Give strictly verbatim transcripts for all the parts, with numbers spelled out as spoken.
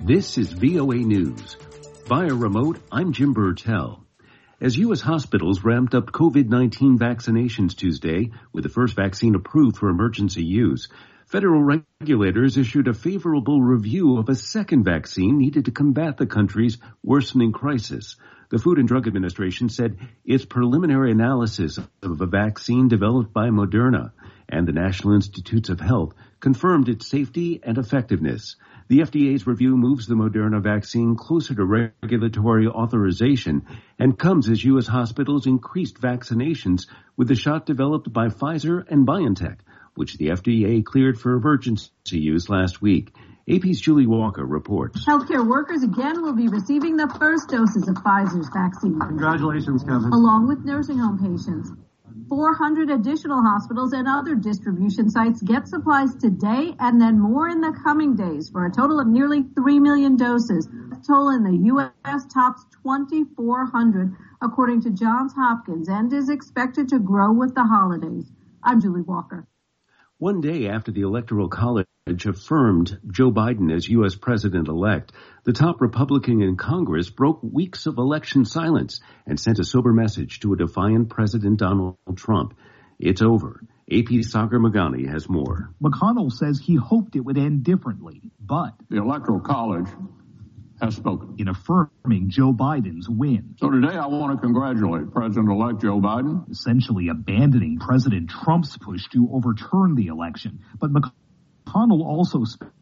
This is V O A News. Via remote, I'm Jim Burtell. As U S hospitals ramped up COVID nineteen vaccinations Tuesday, with the first vaccine approved for emergency use, federal regulators issued a favorable review of a second vaccine needed to combat the country's worsening crisis. The Food and Drug Administration said its preliminary analysis of a vaccine developed by Moderna and the National Institutes of Health confirmed its safety and effectiveness. The F D A's review moves the Moderna vaccine closer to regulatory authorization and comes as U S hospitals increased vaccinations with the shot developed by Pfizer and BioNTech, which the F D A cleared for emergency use last week. A P's Julie Walker reports. Healthcare workers again will be receiving the first doses of Pfizer's vaccine. Congratulations, Kevin. Along with nursing home patients. four hundred additional hospitals and other distribution sites get supplies today and then more in the coming days for a total of nearly three million doses. The total in the U S tops twenty-four hundred, according to Johns Hopkins, and is expected to grow with the holidays. I'm Julie Walker. One day after the Electoral College affirmed Joe Biden as U S president-elect, the top Republican in Congress broke weeks of election silence and sent a sober message to a defiant President Donald Trump. It's over. A P's Sagar Meghani has more. McConnell says he hoped it would end differently, but the Electoral College has spoken in affirming Joe Biden's win. So today I want to congratulate President-elect Joe Biden, essentially abandoning President Trump's push to overturn the election. But McConnell also spent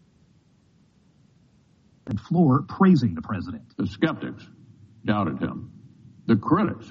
the floor praising the president. The skeptics doubted him. The critics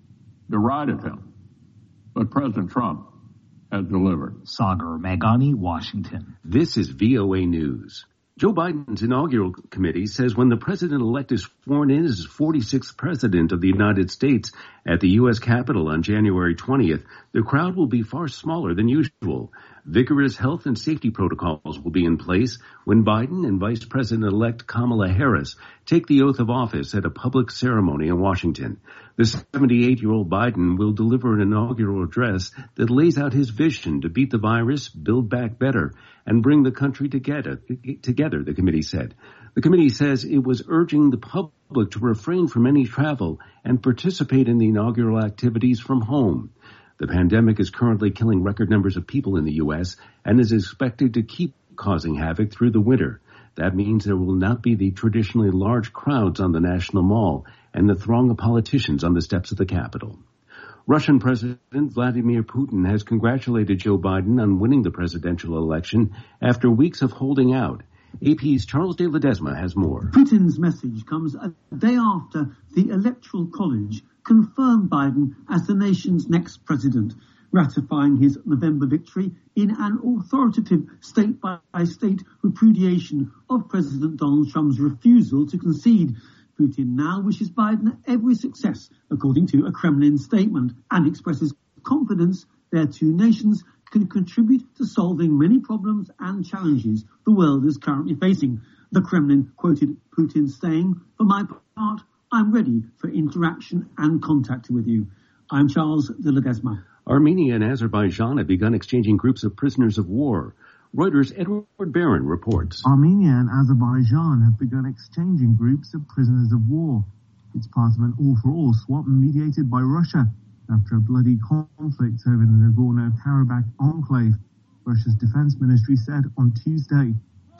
derided him. But President Trump has delivered. Sagar Meghani, Washington. This is V O A News. Joe Biden's inaugural committee says when the president-elect is sworn in as forty-sixth president of the United States at the U S Capitol on January twentieth, the crowd will be far smaller than usual. Vigorous health and safety protocols will be in place when Biden and Vice President-elect Kamala Harris take the oath of office at a public ceremony in Washington. The seventy-eight-year-old Biden will deliver an inaugural address that lays out his vision to beat the virus, build back better, and bring the country together, together, the committee said. The committee says it was urging the public to refrain from any travel and participate in the inaugural activities from home. The pandemic is currently killing record numbers of people in the U S and is expected to keep causing havoc through the winter. That means there will not be the traditionally large crowds on the National Mall and the throng of politicians on the steps of the Capitol. Russian President Vladimir Putin has congratulated Joe Biden on winning the presidential election after weeks of holding out. A P's Charles de Ledesma has more. Putin's message comes a day after the Electoral College confirmed Biden as the nation's next president, ratifying his November victory in an authoritative state-by-state repudiation of President Donald Trump's refusal to concede. Putin now wishes Biden every success, according to a Kremlin statement, and expresses confidence their two nations can contribute to solving many problems and challenges the world is currently facing. The Kremlin quoted Putin saying, "For my part, I'm ready for interaction and contact with you." I'm Charles de Ledesma. Armenia and Azerbaijan have begun exchanging groups of prisoners of war. Reuters' Edward Barron reports. Armenia and Azerbaijan have begun exchanging groups of prisoners of war. It's part of an all-for-all swap mediated by Russia after a bloody conflict over the Nagorno-Karabakh enclave, Russia's defense ministry said on Tuesday.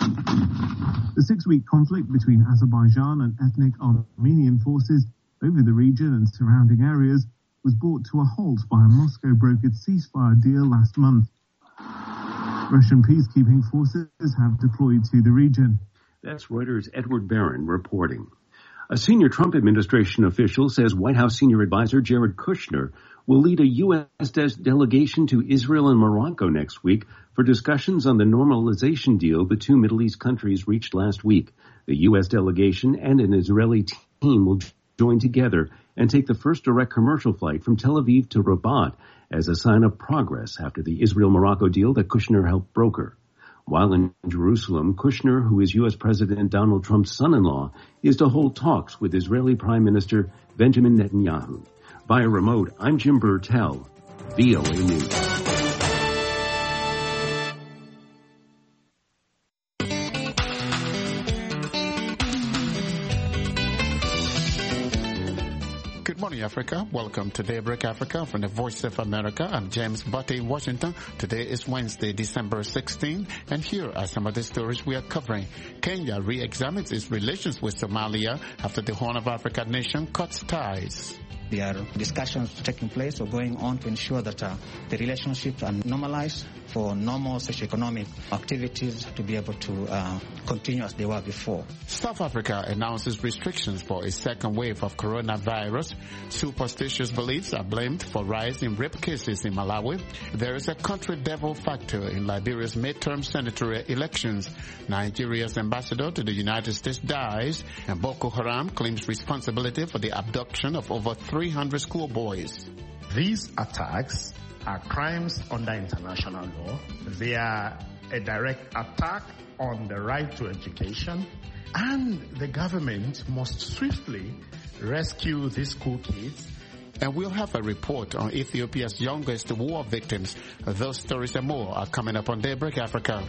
The six-week conflict between Azerbaijan and ethnic Armenian forces over the region and surrounding areas was brought to a halt by a Moscow-brokered ceasefire deal last month. Russian peacekeeping forces have deployed to the region. That's Reuters' Edward Barron reporting. A senior Trump administration official says White House senior advisor Jared Kushner will lead a U S de- delegation to Israel and Morocco next week for discussions on the normalization deal the two Middle East countries reached last week. The U S delegation and an Israeli team will join together and take the first direct commercial flight from Tel Aviv to Rabat as a sign of progress after the Israel-Morocco deal that Kushner helped broker. While in Jerusalem, Kushner, who is U S President Donald Trump's son-in-law, is to hold talks with Israeli Prime Minister Benjamin Netanyahu. Via remote, I'm Jim Burtell, V O A News. morning, Africa. Welcome to Daybreak Africa from the Voice of America. I'm James Butte in Washington. Today is Wednesday, December sixteenth, and here are some of the stories we are covering. Kenya re-examines its relations with Somalia after the Horn of Africa nation cuts ties. There are discussions taking place or going on to ensure that uh, the relationships are normalized for normal socioeconomic activities to be able to uh, continue as they were before. South Africa announces restrictions for a second wave of coronavirus. Superstitious beliefs are blamed for rise in rape cases in Malawi. There is a country devil factor in Liberia's midterm senatorial elections. Nigeria's ambassador to the United States dies, and Boko Haram claims responsibility for the abduction of over three hundred schoolboys. These attacks are crimes under international law. They are a direct attack on the right to education, and the government must swiftly rescue these school kids. And we'll have a report on Ethiopia's youngest war victims. Those stories and more are coming up on Daybreak Africa.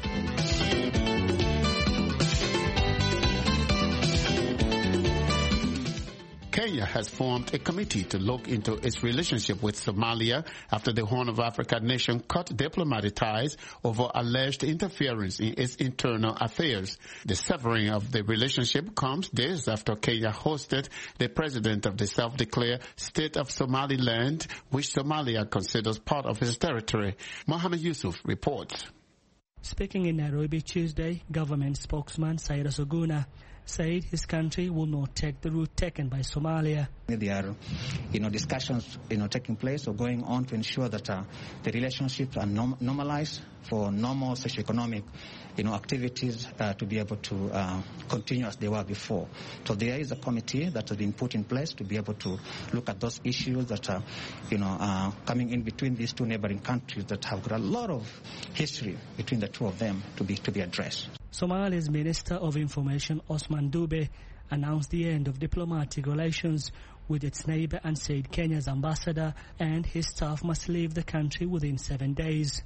Kenya has formed a committee to look into its relationship with Somalia after the Horn of Africa nation cut diplomatic ties over alleged interference in its internal affairs. The severing of the relationship comes days after Kenya hosted the president of the self-declared state of Somaliland, which Somalia considers part of its territory. Mohammed Yusuf reports. Speaking in Nairobi Tuesday, government spokesman Cyrus Oguna said his country will not take the route taken by Somalia. There are, you know, discussions, you know, taking place or going on to ensure that uh, the relationships are norm- normalized for normal socioeconomic, you know, activities uh, to be able to uh, continue as they were before. So there is a committee that has been put in place to be able to look at those issues that are, you know, uh, coming in between these two neighboring countries that have got a lot of history between the two of them to be to be addressed. Somalia's Minister of Information, Osman Dube, announced the end of diplomatic relations with its neighbor and said Kenya's ambassador and his staff must leave the country within seven days.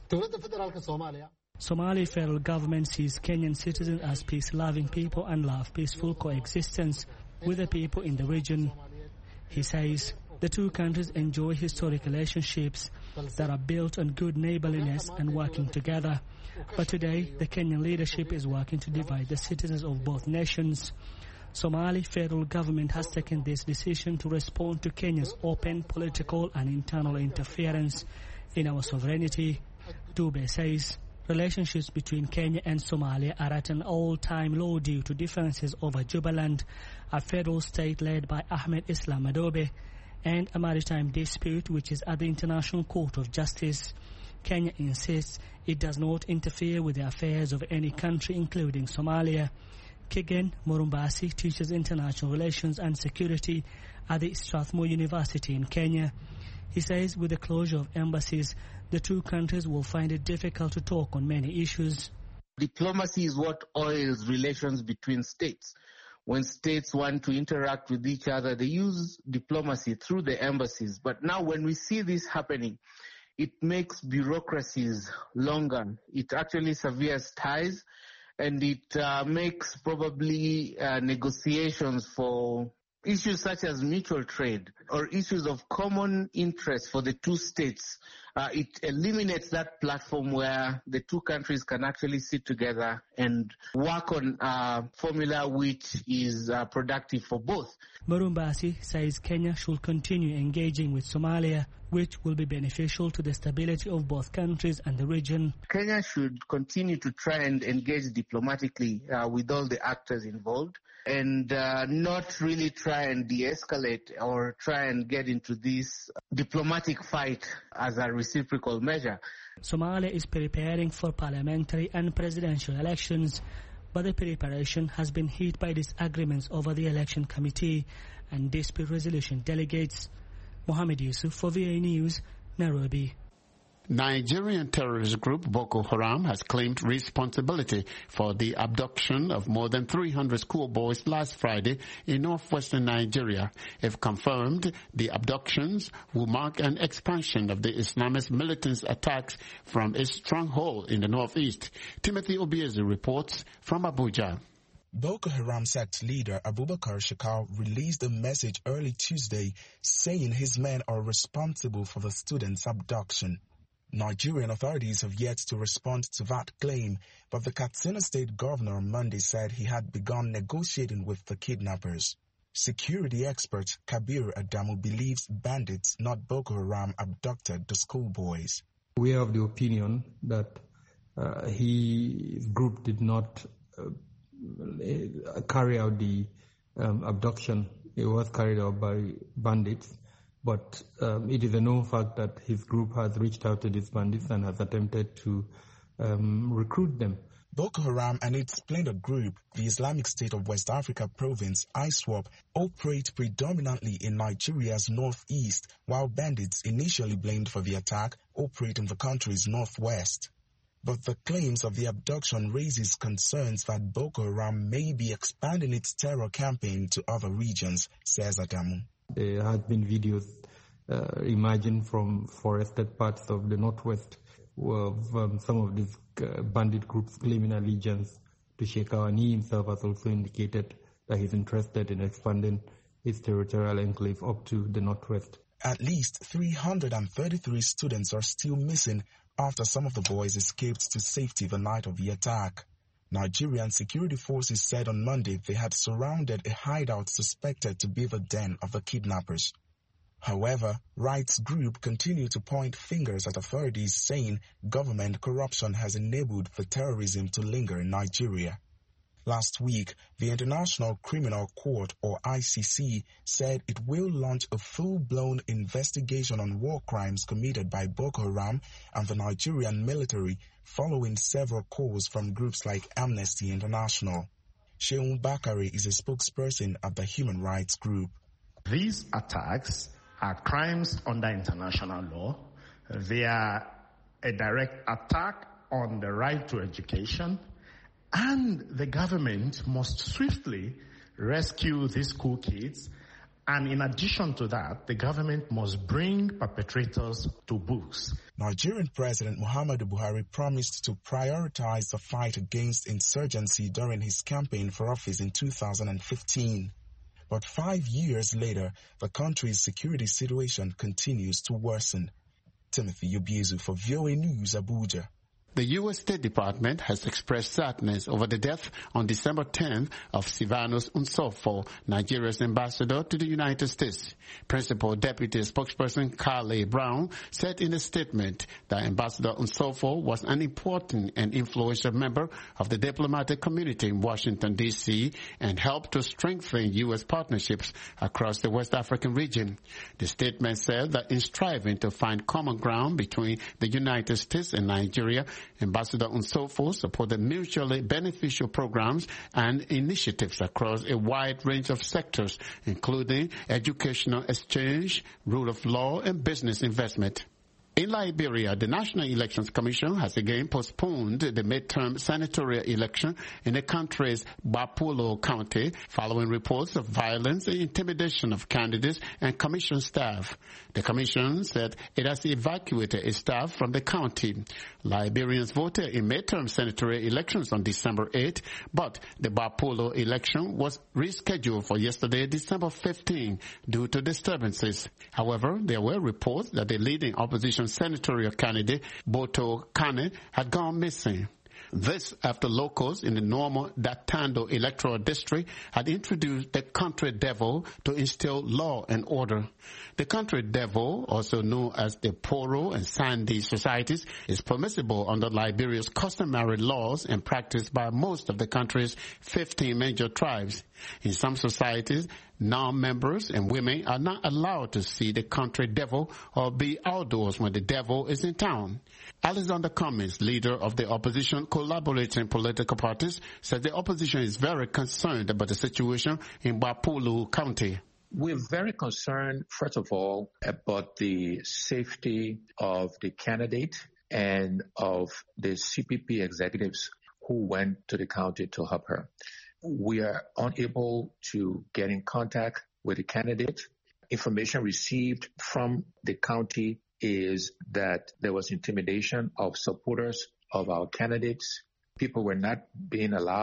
Somali federal government sees Kenyan citizens as peace-loving people and love peaceful coexistence with the people in the region. He says the two countries enjoy historic relationships that are built on good neighborliness and working together. But today, the Kenyan leadership is working to divide the citizens of both nations. Somali federal government has taken this decision to respond to Kenya's open political and internal interference in our sovereignty. Dube says relationships between Kenya and Somalia are at an all-time low due to differences over Jubaland, a federal state led by Ahmed Islam Adobe, and a maritime dispute which is at the International Court of Justice. Kenya insists it does not interfere with the affairs of any country, including Somalia. Kigen Morumbasi teaches international relations and security at the Strathmore University in Kenya. He says with the closure of embassies, the two countries will find it difficult to talk on many issues. Diplomacy is what oils relations between states. When states want to interact with each other, they use diplomacy through the embassies. But now when we see this happening, it makes bureaucracies longer. It actually severs ties, and it uh, makes probably uh, negotiations for issues such as mutual trade or issues of common interest for the two states. Uh, it eliminates that platform where the two countries can actually sit together and work on a formula which is uh, productive for both. Morumbasi says Kenya should continue engaging with Somalia, which will be beneficial to the stability of both countries and the region. Kenya should continue to try and engage diplomatically uh, with all the actors involved, and uh, not really try and de-escalate or try and get into this diplomatic fight as a reciprocal measure. Somalia is preparing for parliamentary and presidential elections, but the preparation has been hit by disagreements over the election committee and dispute resolution delegates. Mohammed Yusuf for V A News, Nairobi. Nigerian terrorist group Boko Haram has claimed responsibility for the abduction of more than three hundred schoolboys last Friday in northwestern Nigeria. If confirmed, the abductions will mark an expansion of the Islamist militants' attacks from its stronghold in the northeast. Timothy Obiezu reports from Abuja. Boko Haram sect leader Abubakar Shekau released a message early Tuesday saying his men are responsible for the students' abduction. Nigerian authorities have yet to respond to that claim, but the Katsina State governor on Monday said he had begun negotiating with the kidnappers. Security expert Kabir Adamu believes bandits, not Boko Haram, abducted the schoolboys. We are of the opinion that uh, his group did not uh, carry out the um, abduction. It was carried out by bandits, but um, it is a known fact that his group has reached out to these bandits and has attempted to um, recruit them. Boko Haram and its splinter group, the Islamic State of West Africa Province, I SWAP, operate predominantly in Nigeria's northeast, while bandits initially blamed for the attack operate in the country's northwest. But the claims of the abduction raises concerns that Boko Haram may be expanding its terror campaign to other regions, says Adamu. There have been videos uh, emerging from forested parts of the northwest of um, some of these uh, bandit groups claiming allegiance to Shekau, and he himself has also indicated that he's interested in expanding his territorial enclave up to the northwest. At least three hundred thirty-three students are still missing after some of the boys escaped to safety the night of the attack. Nigerian security forces said on Monday they had surrounded a hideout suspected to be the den of the kidnappers. However, rights groups continue to point fingers at authorities, saying government corruption has enabled the terrorism to linger in Nigeria. Last week, the International Criminal Court, or I C C, said it will launch a full-blown investigation on war crimes committed by Boko Haram and the Nigerian military, following several calls from groups like Amnesty International. Sheun Bakari is a spokesperson of the human rights group. These attacks are crimes under international law. They are a direct attack on the right to education, and the government must swiftly rescue these school kids. And in addition to that, the government must bring perpetrators to books. Nigerian President Muhammadu Buhari promised to prioritize the fight against insurgency during his campaign for office in two thousand fifteen. But five years later, the country's security situation continues to worsen. Timothy Obiezu for V O A News, Abuja. The U S State Department has expressed sadness over the death on December tenth of Silvanus Unsofo, Nigeria's ambassador to the United States. Principal Deputy Spokesperson Carly Brown said in a statement that Ambassador Unsofo was an important and influential member of the diplomatic community in Washington, D C and helped to strengthen U S partnerships across the West African region. The statement said that in striving to find common ground between the United States and Nigeria, Ambassador Unsofo supported mutually beneficial programs and initiatives across a wide range of sectors, including educational exchange, rule of law, and business investment. In Liberia, the National Elections Commission has again postponed the midterm senatorial election in the country's Bapolo County following reports of violence and intimidation of candidates and commission staff. The commission said it has evacuated its staff from the county. Liberians voted in midterm senatorial elections on December eighth, but the Bapolo election was rescheduled for yesterday, December fifteenth, due to disturbances. However, there were reports that the leading opposition senatorial candidate, Boto Kane, had gone missing. This after locals in the Normo Datando electoral district had introduced the country devil to instill law and order. The country devil, also known as the Poro and Sandy societies, is permissible under Liberia's customary laws and practiced by most of the country's fifteen major tribes. In some societies, non-members and women are not allowed to see the country devil or be outdoors when the devil is in town. Alexander Cummings, leader of the opposition collaborating political parties, said the opposition is very concerned about the situation in Bapolo County. We're very concerned, first of all, about the safety of the candidate and of the C P P executives who went to the county to help her. We are unable to get in contact with the candidate. Information received from the county is that there was intimidation of supporters of our candidates. People were not being allowed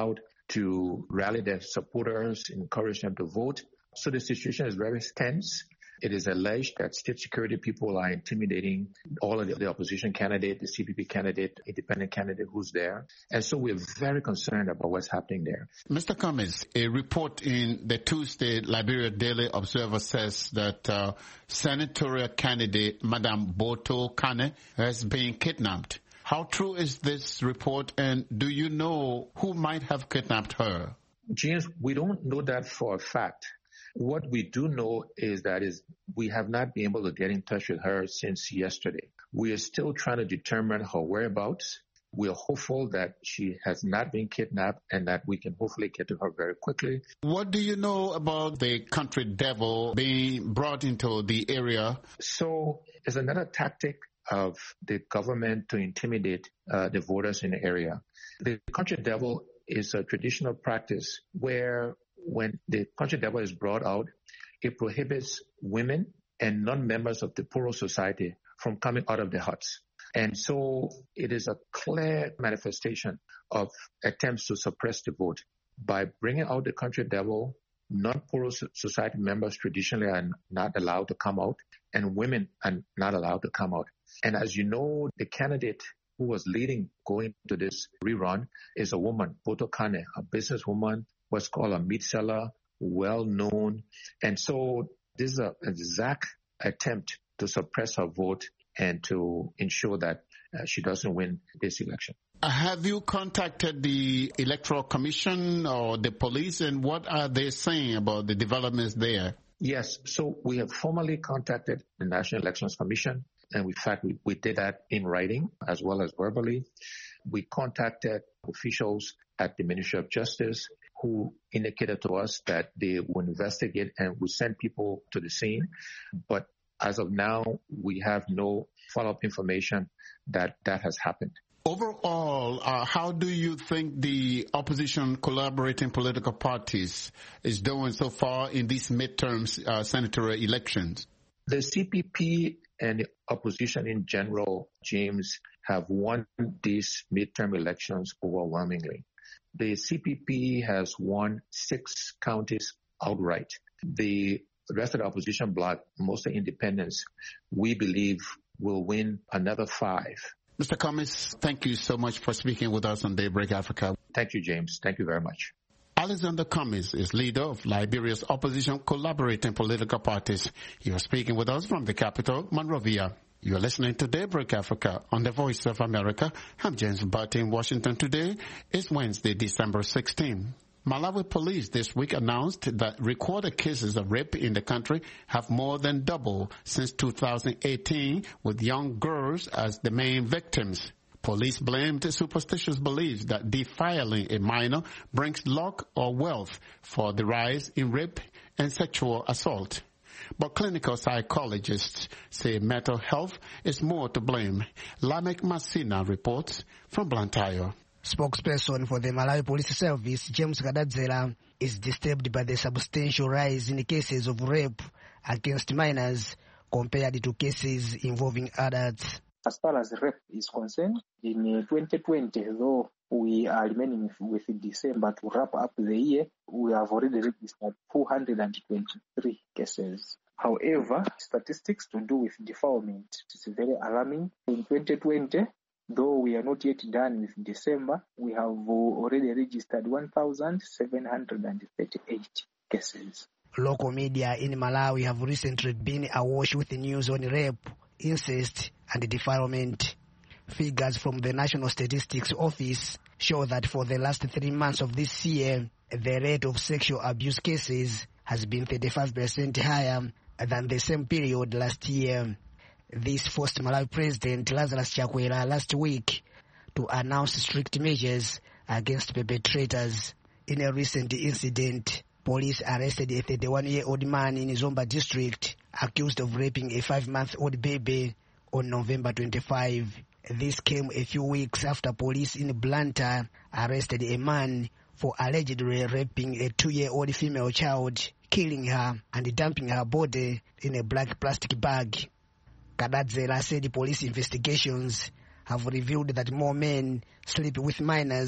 to rally their supporters, encourage them to vote. So the situation is very tense. It is alleged that state security people are intimidating all of the, the opposition candidate, the C P P candidate, independent candidate who's there. And so we're very concerned about what's happening there. Mister Cummins, a report in the Tuesday Liberia Daily Observer says that uh, senatorial candidate Madame Boto Kane has been kidnapped. How true is this report, and do you know who might have kidnapped her? James, we don't know that for a fact. What we do know is that is we have not been able to get in touch with her since yesterday. We are still trying to determine her whereabouts. We are hopeful that she has not been kidnapped and that we can hopefully get to her very quickly. What do you know about the country devil being brought into the area? So it's another tactic of the government to intimidate uh, the voters in the area. The country devil is a traditional practice where when the country devil is brought out, it prohibits women and non-members of the poorer society from coming out of their huts. And so it is a clear manifestation of attempts to suppress the vote. By bringing out the country devil, non-poorer society members traditionally are not allowed to come out, and women are not allowed to come out. And as you know, the candidate who was leading going to this rerun is a woman, Boto Kane, a businesswoman, what's called a meat seller, well-known. And so this is an exact attempt to suppress her vote and to ensure that uh, she doesn't win this election. Have you contacted the Electoral Commission or the police, and what are they saying about the developments there? Yes, so we have formally contacted the National Elections Commission, and in fact, we, we did that in writing as well as verbally. We contacted officials at the Ministry of Justice who indicated to us that they will investigate and will send people to the scene. But as of now, we have no follow-up information that that has happened. Overall, uh, how do you think the opposition collaborating political parties is doing so far in these midterms uh, senatorial elections? The C P P and the opposition in general, James, have won these midterm elections overwhelmingly. The C P P has won six counties outright. The rest of the opposition bloc, mostly independents, we believe will win another five. Mister Cummins, thank you so much for speaking with us on Daybreak Africa. Thank you, James. Thank you very much. Alexander Cummins is leader of Liberia's opposition collaborating political parties. He was speaking with us from the capital, Monrovia. You are listening to Daybreak Africa on the Voice of America. I'm James Barty in Washington. Today is Wednesday, December sixteenth. Malawi police this week announced that recorded cases of rape in the country have more than doubled since two thousand eighteen, with young girls as the main victims. Police blamed superstitious beliefs that defiling a minor brings luck or wealth for the rise in rape and sexual assault. But clinical psychologists say mental health is more to blame. Lamek Masina reports from Blantyre. Spokesperson for the Malawi Police Service, James Kadadzela, is disturbed by the substantial rise in cases of rape against minors compared to cases involving adults. As far as rape is concerned, in twenty twenty, though we are remaining with December to wrap up the year, we have already registered four hundred twenty-three cases. However, statistics to do with defilement is very alarming. In twenty twenty, though we are not yet done with December, we have already registered one thousand seven hundred thirty-eight cases. Local media in Malawi have recently been awash with the news on rape, incest, and defilement. Figures from the National Statistics Office show that for the last three months of this year, the rate of sexual abuse cases has been thirty-five percent higher than the same period last year. This forced Malawi President Lazarus Chakwera last week to announce strict measures against perpetrators. In a recent incident, police arrested a thirty-one-year-old man in Zomba district accused of raping a five-month-old baby on November twenty-fifth. This came a few weeks after police in Blantyre arrested a man for allegedly raping a two-year-old female child, killing her and dumping her body in a black plastic bag. Kadadzela said police investigations have revealed that more men sleep with minors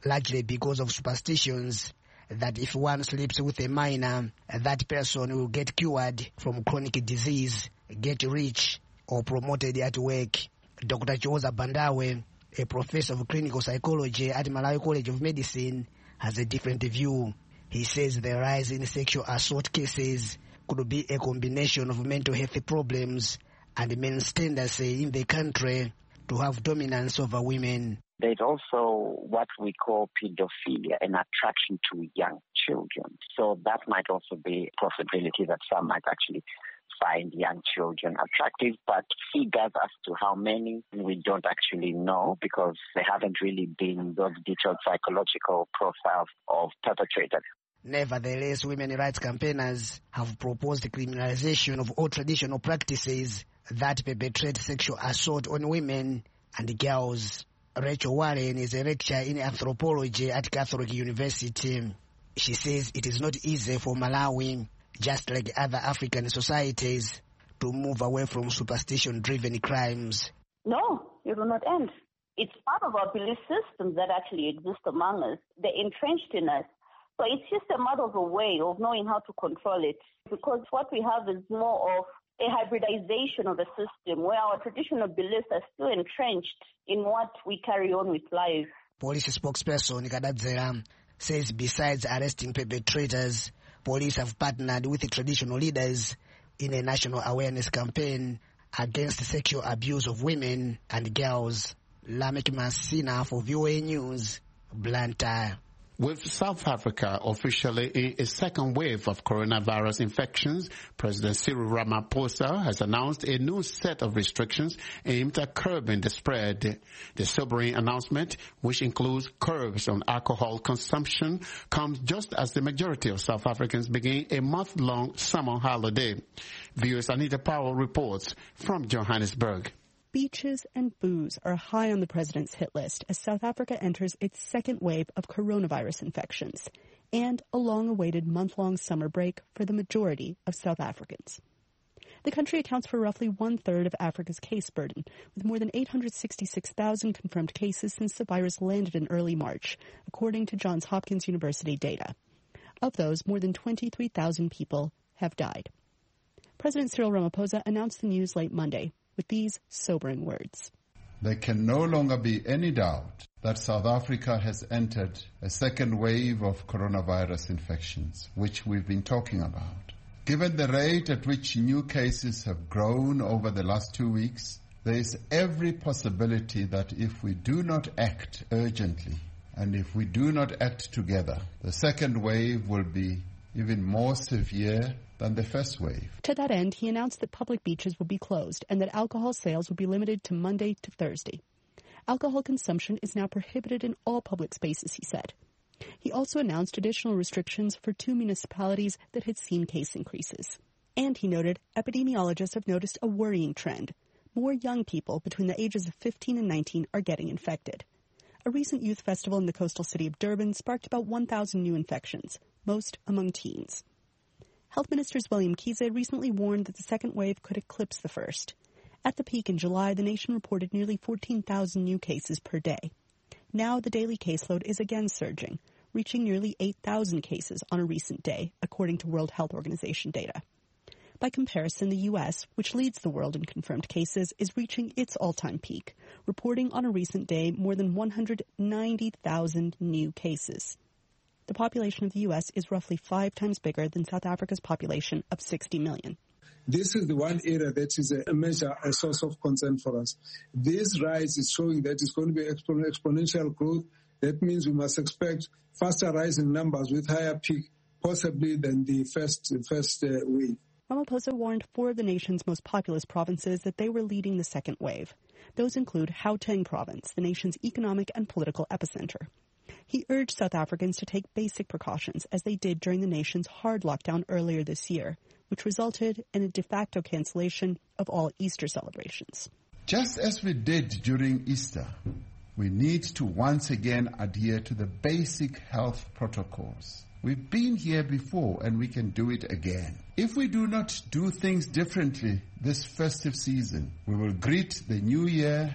largely because of superstitions that if one sleeps with a minor, that person will get cured from chronic disease, get rich, or promoted at work. Doctor Choza Bandawe, a professor of clinical psychology at Malawi College of Medicine, has a different view. He says the rise in sexual assault cases could be a combination of mental health problems and men's tendency in the country to have dominance over women. There's also what we call pedophilia, an attraction to young children. So that might also be a possibility that some might actually find young children attractive, but figures as to how many we don't actually know because there haven't really been those detailed psychological profiles of perpetrators. Nevertheless, women rights campaigners have proposed the criminalization of all traditional practices that perpetrate sexual assault on women and girls. Rachel Warren is a lecturer in anthropology at Catholic University. She says it is not easy for Malawi, just like other African societies, to move away from superstition-driven crimes. No, it will not end. It's part of our belief system that actually exists among us. They're entrenched in us. So it's just a matter of a way of knowing how to control it. Because what we have is more of a hybridization of a system where our traditional beliefs are still entrenched in what we carry on with life. Police spokesperson Kadadzera says besides arresting perpetrators, police have partnered with the traditional leaders in a national awareness campaign against sexual abuse of women and girls. Lamek Masina for V O A News, Blantyre. With South Africa officially in a second wave of coronavirus infections, President Cyril Ramaphosa has announced a new set of restrictions aimed at curbing the spread. The sobering announcement, which includes curbs on alcohol consumption, comes just as the majority of South Africans begin a month-long summer holiday. V O A's Anita Powell reports from Johannesburg. Beaches and booze are high on the president's hit list as South Africa enters its second wave of coronavirus infections and a long-awaited month-long summer break for the majority of South Africans. The country accounts for roughly one-third of Africa's case burden, with more than eight hundred sixty-six thousand confirmed cases since the virus landed in early March, according to Johns Hopkins University data. Of those, more than twenty-three thousand people have died. President Cyril Ramaphosa announced the news late Monday with these sobering words. There can no longer be any doubt that South Africa has entered a second wave of coronavirus infections, which we've been talking about. Given the rate at which new cases have grown over the last two weeks, there is every possibility that if we do not act urgently and if we do not act together, the second wave will be even more severe than the first wave. To that end, he announced that public beaches will be closed and that alcohol sales will be limited to Monday to Thursday. Alcohol consumption is now prohibited in all public spaces, he said. He also announced additional restrictions for two municipalities that had seen case increases. And he noted epidemiologists have noticed a worrying trend. More young people between the ages of fifteen and nineteen are getting infected. A recent youth festival in the coastal city of Durban sparked about one thousand new infections, most among teens. Health Minister William Kize recently warned that the second wave could eclipse the first. At the peak in July, the nation reported nearly fourteen thousand new cases per day. Now the daily caseload is again surging, reaching nearly eight thousand cases on a recent day, according to World Health Organization data. By comparison, the U S, which leads the world in confirmed cases, is reaching its all-time peak, reporting on a recent day more than one hundred ninety thousand new cases. The population of the U S is roughly five times bigger than South Africa's population of sixty million. This is the one area that is a major a source of concern for us. This rise is showing that it's going to be expon- exponential growth. That means we must expect faster rising numbers with higher peak, possibly than the first, first uh, wave. Ramaphosa warned four of the nation's most populous provinces that they were leading the second wave. Those include Gauteng province, the nation's economic and political epicenter. He urged South Africans to take basic precautions, as they did during the nation's hard lockdown earlier this year, which resulted in a de facto cancellation of all Easter celebrations. Just as we did during Easter, we need to once again adhere to the basic health protocols. We've been here before and we can do it again. If we do not do things differently this festive season, we will greet the new year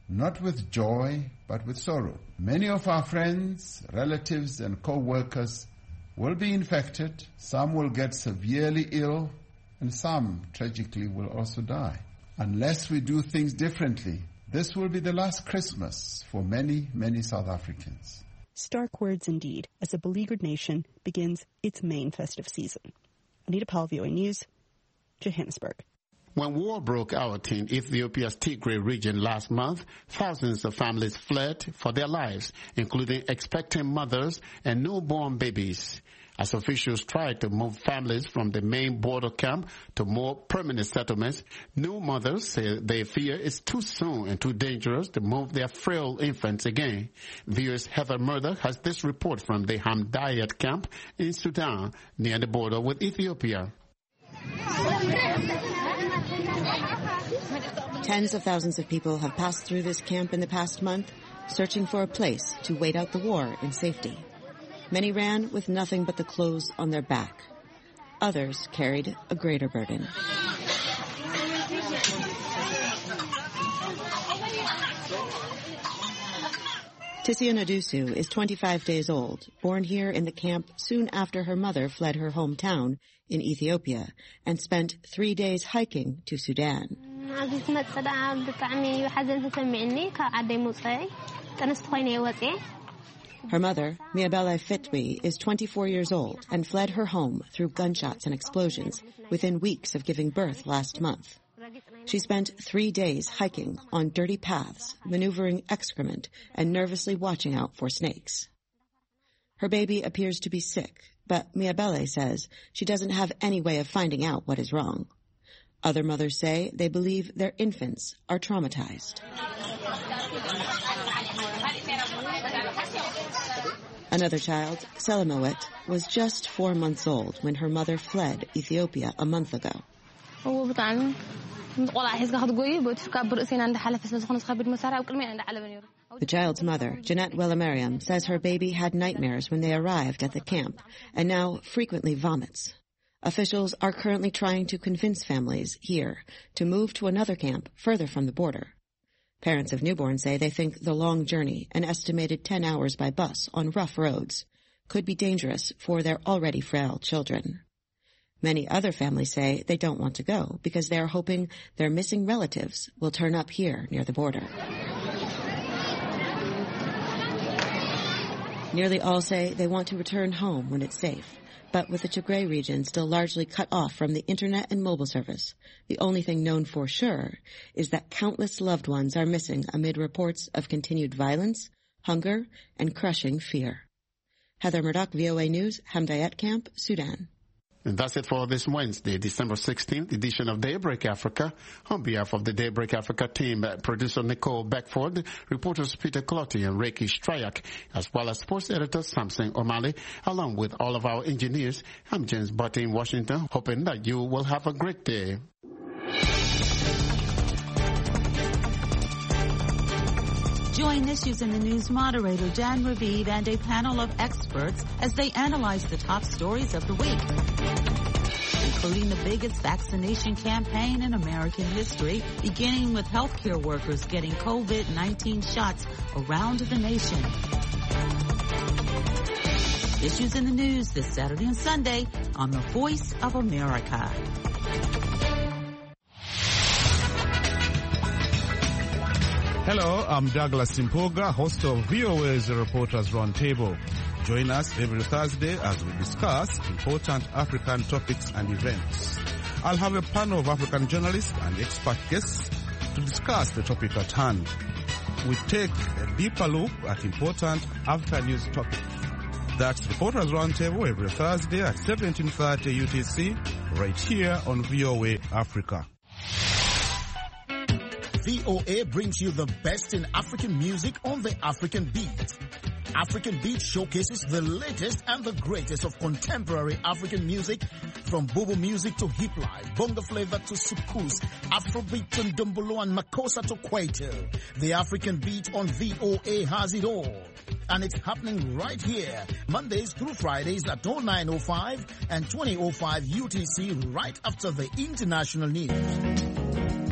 not with joy, but with sorrow. Many of our friends, relatives, and co-workers will be infected. Some will get severely ill, and some, tragically, will also die. Unless we do things differently, this will be the last Christmas for many, many South Africans. Stark words indeed, as a beleaguered nation begins its main festive season. Anita Powell, V O A News, Johannesburg. When war broke out in Ethiopia's Tigray region last month, thousands of families fled for their lives, including expectant mothers and newborn babies. As officials tried to move families from the main border camp to more permanent settlements, new mothers say they fear it's too soon and too dangerous to move their frail infants again. V O A's Heather Murdoch has this report from the Hamdayat camp in Sudan, near the border with Ethiopia. Tens of thousands of people have passed through this camp in the past month, searching for a place to wait out the war in safety. Many ran with nothing but the clothes on their back. Others carried a greater burden. Tisia Nadusu is twenty-five days old, born here in the camp soon after her mother fled her hometown in Ethiopia and spent three days hiking to Sudan. Her mother, Miabele Fitwi, is twenty-four years old and fled her home through gunshots and explosions within weeks of giving birth last month. She spent three days hiking on dirty paths, maneuvering excrement, and nervously watching out for snakes. Her baby appears to be sick, but Miabele says she doesn't have any way of finding out what is wrong. Other mothers say they believe their infants are traumatized. Another child, Selamowet, was just four months old when her mother fled Ethiopia a month ago. The child's mother, Jeanette Wellamariam, says her baby had nightmares when they arrived at the camp and now frequently vomits. Officials are currently trying to convince families here to move to another camp further from the border. Parents of newborns say they think the long journey, an estimated ten hours by bus on rough roads, could be dangerous for their already frail children. Many other families say they don't want to go because they are hoping their missing relatives will turn up here near the border. Nearly all say they want to return home when it's safe. But with the Tigray region still largely cut off from the internet and mobile service, the only thing known for sure is that countless loved ones are missing amid reports of continued violence, hunger, and crushing fear. Heather Murdoch, V O A News, Hamdayat Camp, Sudan. And that's it for this Wednesday, December sixteenth edition of Daybreak Africa. On behalf of the Daybreak Africa team, uh, producer Nicole Beckford, reporters Peter Clotty and Reiki Stryak, as well as sports editor Samson O'Malley, along with all of our engineers, I'm James Butte in Washington, hoping that you will have a great day. Join Issues in the News moderator Dan Ravid and a panel of experts as they analyze the top stories of the week, including the biggest vaccination campaign in American history, beginning with healthcare workers getting COVID nineteen shots around the nation. Issues in the News this Saturday and Sunday on the Voice of America. Hello, I'm Douglas Simpoga, host of V O A's Reporters Roundtable. Join us every Thursday as we discuss important African topics and events. I'll have a panel of African journalists and expert guests to discuss the topic at hand. We take a deeper look at important African news topics. That's Reporters Roundtable every Thursday at seventeen thirty U T C, right here on V O A Africa. V O A brings you the best in African music on the African Beat. African Beat showcases the latest and the greatest of contemporary African music, from Bobo music to hip life, bongo flavor to soukous, Afrobeat to Ndombolo and Makossa to Kwaito. The African Beat on V O A has it all. And it's happening right here, Mondays through Fridays at oh nine oh five and twenty oh five U T C, right after the international news.